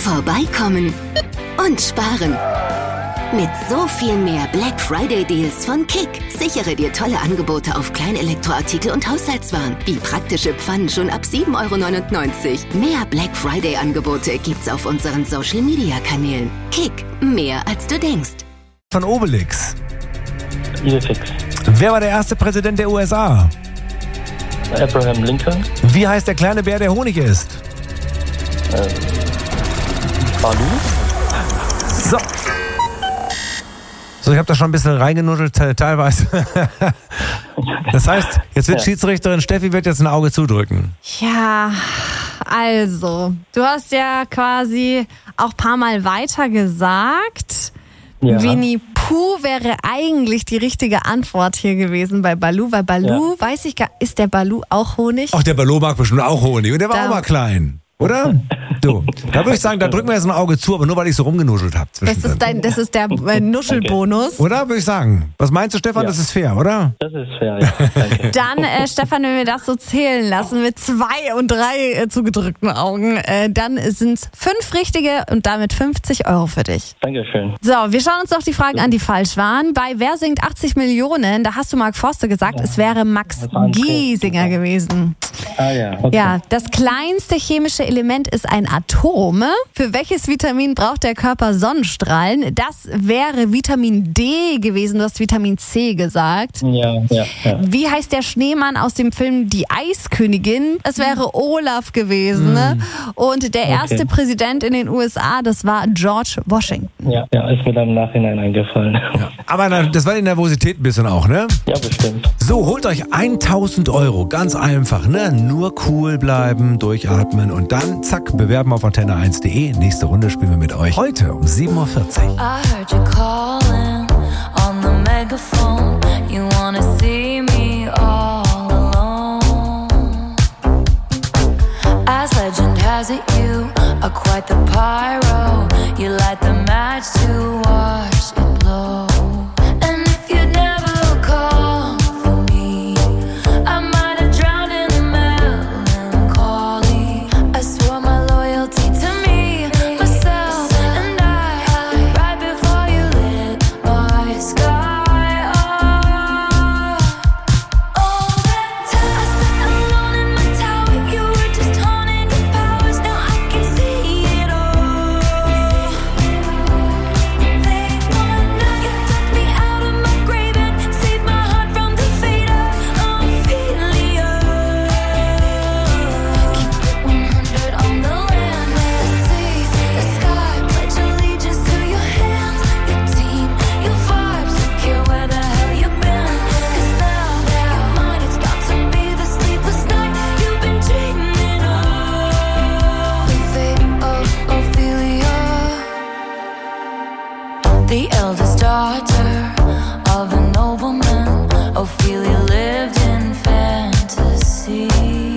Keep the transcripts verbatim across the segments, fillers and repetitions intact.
vorbeikommen und sparen. Mit so viel mehr Black Friday Deals von Kick sichere dir tolle Angebote auf Kleinelektroartikel und Haushaltswaren, wie praktische Pfannen schon ab sieben Euro neunundneunzig. Mehr Black Friday Angebote gibt's auf unseren Social Media Kanälen. Kick, mehr als du denkst. Von Obelix. Idefix. Wer war der erste Präsident der U S A? Abraham Lincoln. Wie heißt der kleine Bär, der Honig isst? Äh, Balu. So. So, ich habe da schon ein bisschen reingenuschelt, teilweise. Das heißt, jetzt wird Ja. Schiedsrichterin Steffi wird jetzt ein Auge zudrücken. Ja, also, du hast ja quasi auch ein paar Mal weiter gesagt. Ja. Winnie Pooh wäre eigentlich die richtige Antwort hier gewesen bei Balu, weil Balu, weiß ich gar ist der Balu auch Honig? Ach, der Ballo mag bestimmt auch Honig und der war Da- auch mal klein, oder? Du, da würde ich sagen, da drücken wir jetzt ein Auge zu, aber nur weil ich so rumgenuschelt habe. Das ist, dein, das ist der äh, Nuschelbonus. Oder, würde ich sagen. Was meinst du, Stefan? Ja. Das ist fair, oder? Das ist fair, ja. Danke. Dann, äh, Stefan, wenn wir das so zählen lassen mit zwei und drei äh, zugedrückten Augen, äh, dann sind es fünf richtige und damit fünfzig Euro für dich. Dankeschön. So, wir schauen uns doch die Fragen an, die falsch waren. Bei Wer singt achtzig Millionen, da hast du Mark Forster gesagt, es wäre Max Das war ein Giesinger gewesen. Ah ja, okay. Ja, das kleinste chemische Element ist ein Atom. Für welches Vitamin braucht der Körper Sonnenstrahlen? Das wäre Vitamin D gewesen. Du hast Vitamin C gesagt. Ja, ja, ja. Wie heißt der Schneemann aus dem Film Die Eiskönigin? Es wäre Olaf gewesen. Ne? Und der erste Okay. Präsident in den U S A, das war George Washington. Ja, ja, ist mir dann im Nachhinein eingefallen. Ja, Aber na, das war die Nervosität ein bisschen auch, ne? bestimmt. So, holt euch tausend Euro. Ganz einfach, ne? Nur cool bleiben, durchatmen und dann, zack, bewerben auf antenne eins punkt de. Nächste Runde spielen wir mit euch heute um sieben Uhr vierzig. I heard you calling on the megaphone. You wanna see me all alone. As legend has it, you are quite the pyro. You light the match to watch it blow. And if you'd never call for me, I might have drowned in the melancholy. I swore my loyalty to me, myself, and I, right before you lit my sky up. All that time I sat alone in my tower, you were just haunting your powers. Now I can see it all. Late one night, you took me out of my grave and saved my heart from the fate of Ophelia. Keep it one hundred on the land, the sea, the sky. Pledge allegiance to your hands, your team, your vibes. Don't care where the hell you've been, 'cause now your mind is about to be the sleepless night you've been dreaming of. The fate of Ophelia, the eldest daughter of a nobleman. Ophelia lived in fantasy,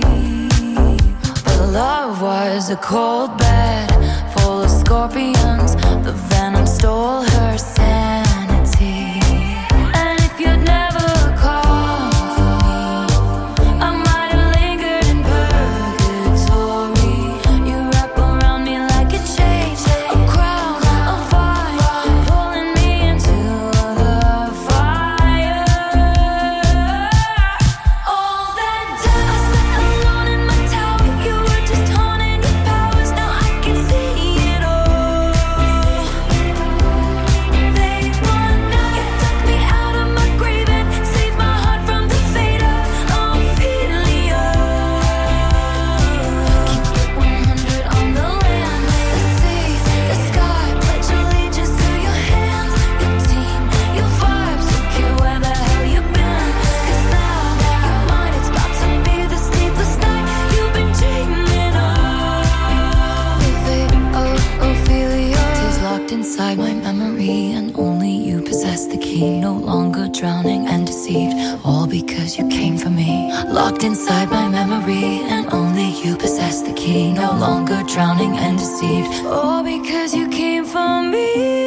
but love was a cold bed full of scorpions. The venom stole her sanity. And if you'd never called for me, I might have lingered in purgatory. You wrap around me like a chain, a crown, a vine, pulling me into the fire. All that time I sat alone in my tower, you were just haunting your powers. Now I can see it all. Late one night, you took me out of my grave and saved my heart from the fate of Ophelia. Keep it one hundred on the land, the sea, the sky. Pledge allegiance to your hands, your team, your vibes. Don't care where the hell you've been, 'cause now your mind is about to be the sleepless night you've been dreaming of. The fate of Ophelia is locked inside my memory, and only you possess the key. No longer drowning and deceived, all because you came for me. Locked inside my memory, and only you possess the key. No longer drowning and deceived, all because you came for me.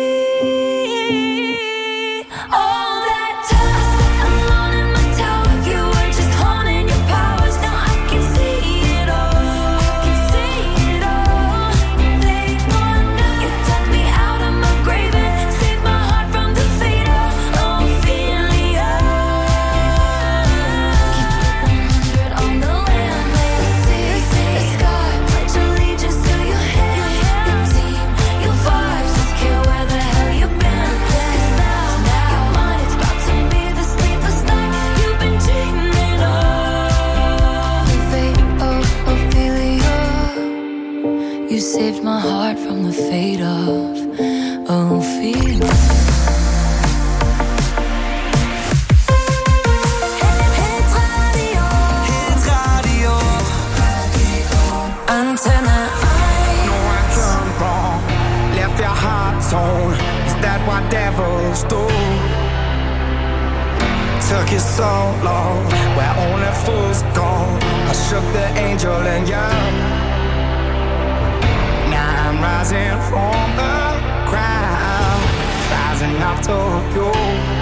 All that time I sat alone in my tower, you were just haunting your powers. Now I can see it all. I can see it all. Late one You saved my heart from the fate of Ophelia. Antenne eins. No, I turned wrong. Left your heart torn. Is that what devils do? Took you so long, where only fools go. I shook the angel in you. Now I'm rising from the ground, rising up to you.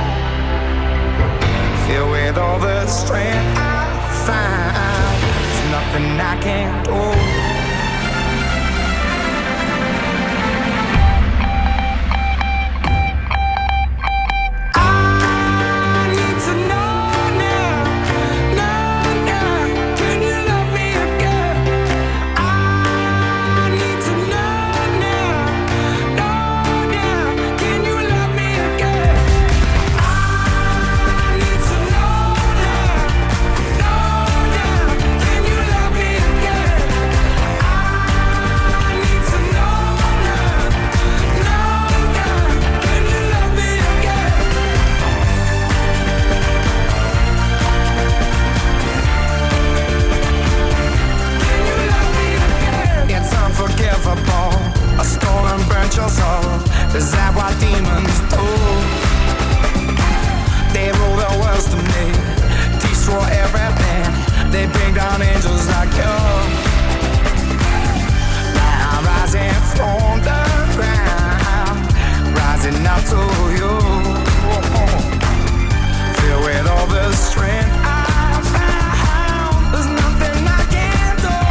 Filled with all the strength I find, there's nothing I can't do. Is that what demons do? They rule the world to me, destroy everything. They bring down angels like you. Now I'm rising from the ground, rising up to you. Filled with all the strength I found, there's nothing I can't do.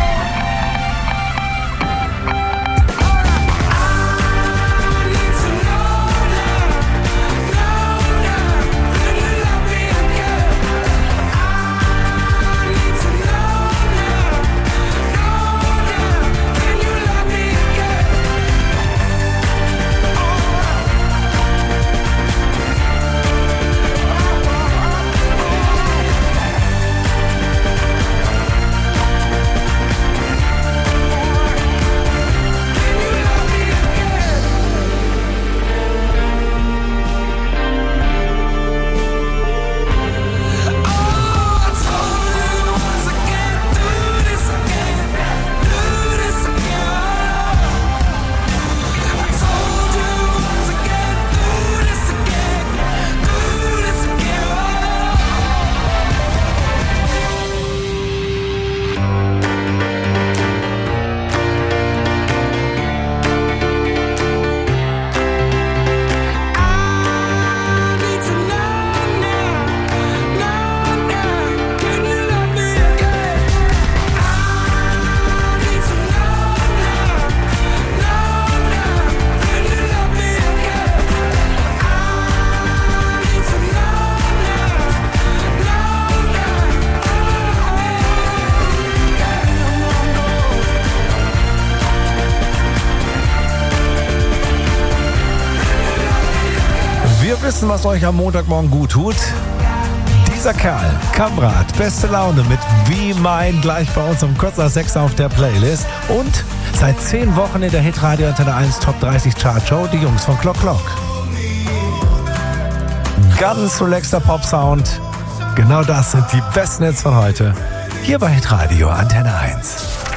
Wissen, was euch am Montagmorgen gut tut? Dieser Kerl, Kamrat, beste Laune mit Wie mein, gleich bei uns um kurz nach sechs auf der Playlist. Und seit zehn Wochen in der Hitradio Antenne eins Top dreißig Chartshow, die Jungs von Clock Clock. Ganz relaxter Pop-Sound. Genau das sind die besten Hits von heute. Hier bei Hitradio Antenne eins.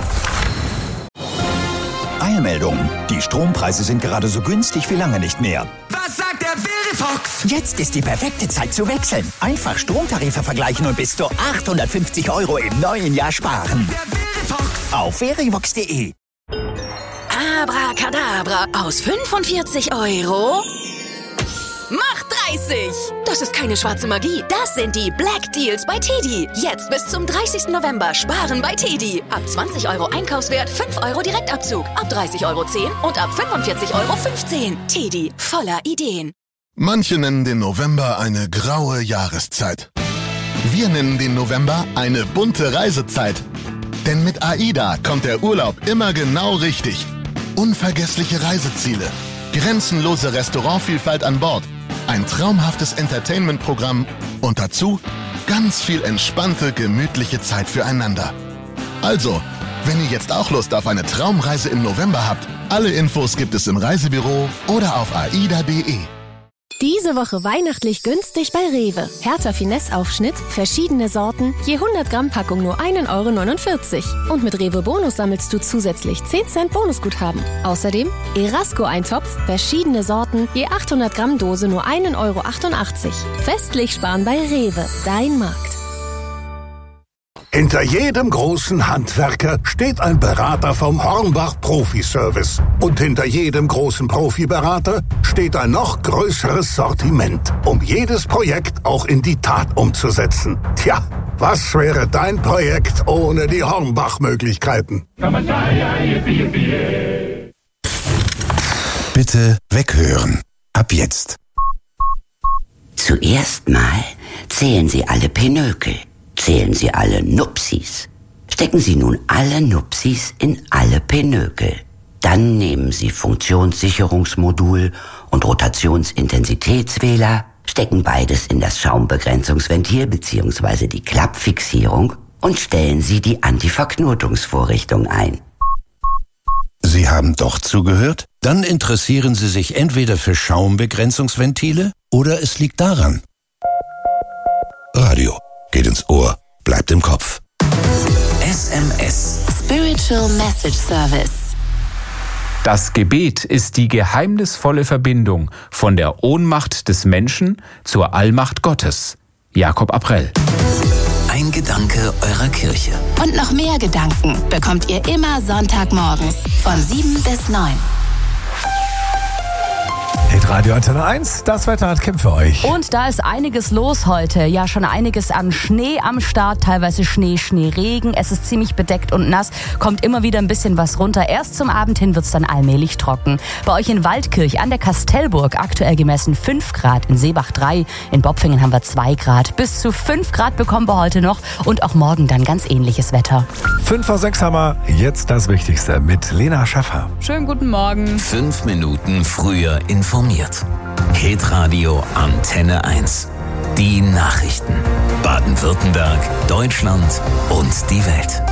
Eilmeldung. Die Strompreise sind gerade so günstig wie lange nicht mehr. Was sagt der Verifox? Jetzt ist die perfekte Zeit zu wechseln. Einfach Stromtarife vergleichen und bis zu achthundertfünfzig Euro im neuen Jahr sparen. Der Verifox. Auf verivox punkt de. Abracadabra, aus fünfundvierzig Euro macht dreißig. Das ist keine schwarze Magie. Das sind die Black Deals bei Tedi. Jetzt bis zum dreißigsten November sparen bei Tedi. Ab zwanzig Euro Einkaufswert fünf Euro Direktabzug. Ab dreißig Euro zehn und ab fünfundvierzig Euro fünfzehn. Tedi, voller Ideen. Manche nennen den November eine graue Jahreszeit. Wir nennen den November eine bunte Reisezeit. Denn mit AIDA kommt der Urlaub immer genau richtig. Unvergessliche Reiseziele, grenzenlose Restaurantvielfalt an Bord, ein traumhaftes Entertainment-Programm und dazu ganz viel entspannte, gemütliche Zeit füreinander. Also, Wenn ihr jetzt auch Lust auf eine Traumreise im November habt, alle Infos gibt es im Reisebüro oder auf aida punkt de. Diese Woche weihnachtlich günstig bei Rewe. Hertha Finesse-Aufschnitt, verschiedene Sorten, je hundert Gramm Packung nur ein Euro neunundvierzig. Und mit Rewe Bonus sammelst du zusätzlich zehn Cent Bonusguthaben. Außerdem Erasco-Eintopf, verschiedene Sorten, je achthundert Gramm Dose nur ein Euro achtundachtzig. Festlich sparen bei Rewe, dein Markt. Hinter jedem großen Handwerker steht ein Berater vom Hornbach Profi-Service. Und hinter jedem großen Profiberater steht ein noch größeres Sortiment, um jedes Projekt auch in die Tat umzusetzen. Tja, was wäre dein Projekt ohne die Hornbach-Möglichkeiten? Bitte weghören. Ab jetzt. Zuerst mal zählen Sie alle Pinökel. Zählen Sie alle Nupsis. Stecken Sie nun alle Nupsis in alle Pinökel. Dann nehmen Sie Funktionssicherungsmodul und Rotationsintensitätswähler, stecken beides in das Schaumbegrenzungsventil bzw. die Klappfixierung und stellen Sie die Antiverknotungsvorrichtung ein. Sie haben doch zugehört? Dann interessieren Sie sich entweder für Schaumbegrenzungsventile oder es liegt daran. Radio. Geht ins Ohr, bleibt im Kopf. S M S. Spiritual Message Service. Das Gebet ist die geheimnisvolle Verbindung von der Ohnmacht des Menschen zur Allmacht Gottes. Jakob Aprell. Ein Gedanke eurer Kirche. Und noch mehr Gedanken bekommt ihr immer Sonntagmorgens von sieben bis neun. Radio Antenne eins, das Wetter hat Kim für euch. Und da ist einiges los heute. Ja, schon einiges an Schnee am Start, teilweise Schnee, Schneeregen. Es ist ziemlich bedeckt und nass, kommt immer wieder ein bisschen was runter. Erst zum Abend hin wird es dann allmählich trocken. Bei euch in Waldkirch an der Kastellburg aktuell gemessen fünf Grad, in Seebach drei, in Bopfingen haben wir zwei Grad. Bis zu fünf Grad bekommen wir heute noch und auch morgen dann ganz ähnliches Wetter. fünf vor sechs haben wir jetzt das Wichtigste mit Lena Schaffer. Schönen guten Morgen. Fünf Minuten früher informiert. Hitradio Antenne eins. Die Nachrichten. Baden-Württemberg, Deutschland und die Welt.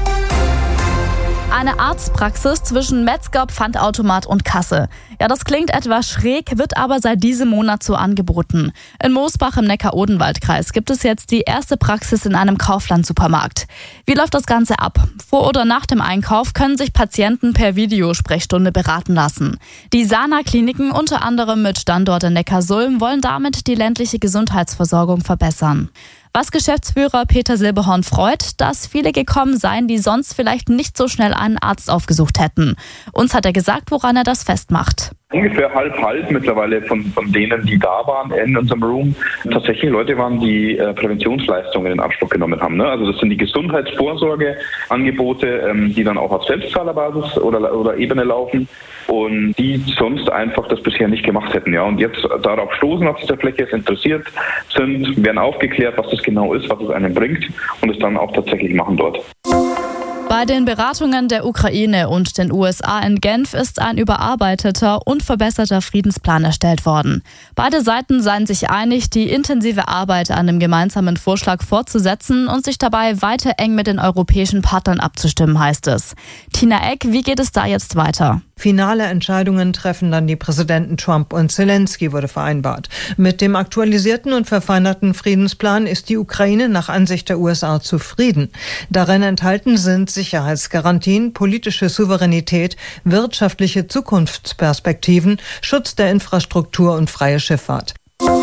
Eine Arztpraxis zwischen Metzger, Pfandautomat und Kasse. Ja, das klingt etwas schräg, wird aber seit diesem Monat so angeboten. In Moosbach im Neckar-Odenwald-Kreis gibt es jetzt die erste Praxis in einem Kaufland-Supermarkt. Wie läuft das Ganze ab? Vor oder nach dem Einkauf können sich Patienten per Videosprechstunde beraten lassen. Die Sana-Kliniken, unter anderem mit Standort in Neckarsulm, wollen damit die ländliche Gesundheitsversorgung verbessern. Was Geschäftsführer Peter Silberhorn freut, dass viele gekommen seien, die sonst vielleicht nicht so schnell einen Arzt aufgesucht hätten. Uns hat er gesagt, woran er das festmacht. Ungefähr halb halb mittlerweile von, von denen, die da waren in unserem Room, tatsächlich Leute waren, die äh, Präventionsleistungen in Anspruch genommen haben. Ne? Also das sind die Gesundheitsvorsorgeangebote, ähm, die dann auch auf Selbstzahlerbasis oder, oder Ebene laufen und die sonst einfach das bisher nicht gemacht hätten. Ja? Und jetzt darauf stoßen auf dieser Fläche, es interessiert sind, werden aufgeklärt, was das genau ist, was es einem bringt und es dann auch tatsächlich machen dort. Bei den Beratungen der Ukraine und den U S A in Genf ist ein überarbeiteter und verbesserter Friedensplan erstellt worden. Beide Seiten seien sich einig, die intensive Arbeit an dem gemeinsamen Vorschlag fortzusetzen und sich dabei weiter eng mit den europäischen Partnern abzustimmen, heißt es. Tina Eck, wie geht es da jetzt weiter? Finale Entscheidungen treffen dann die Präsidenten Trump und Zelensky, wurde vereinbart. Mit dem aktualisierten und verfeinerten Friedensplan ist die Ukraine nach Ansicht der U S A zufrieden. Darin enthalten sind Sicherheitsgarantien, politische Souveränität, wirtschaftliche Zukunftsperspektiven, Schutz der Infrastruktur und freie Schifffahrt.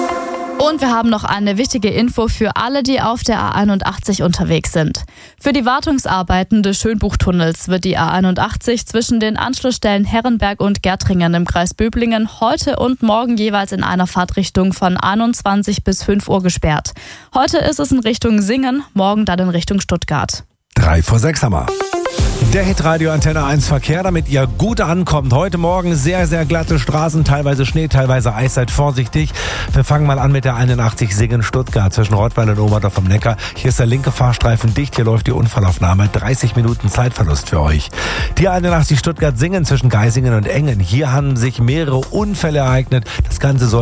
Und wir haben noch eine wichtige Info für alle, die auf der A einundachtzig unterwegs sind. Für die Wartungsarbeiten des Schönbuchtunnels wird die A einundachtzig zwischen den Anschlussstellen Herrenberg und Gärtringen im Kreis Böblingen heute und morgen jeweils in einer Fahrtrichtung von einundzwanzig bis fünf Uhr gesperrt. Heute ist es in Richtung Singen, morgen dann in Richtung Stuttgart. Drei vor sechs haben wir. Der Hitradio Antenne eins Verkehr, damit ihr gut ankommt. Heute Morgen sehr, sehr glatte Straßen, teilweise Schnee, teilweise Eis. Seid vorsichtig. Wir fangen mal an mit der einundachtzig Singen-Stuttgart zwischen Rottweil und Oberdorf am Neckar. Hier ist der linke Fahrstreifen dicht. Hier läuft die Unfallaufnahme. dreißig Minuten Zeitverlust für euch. Die einundachtzig Stuttgart-Singen zwischen Geisingen und Engen. Hier haben sich mehrere Unfälle ereignet. Das Ganze soll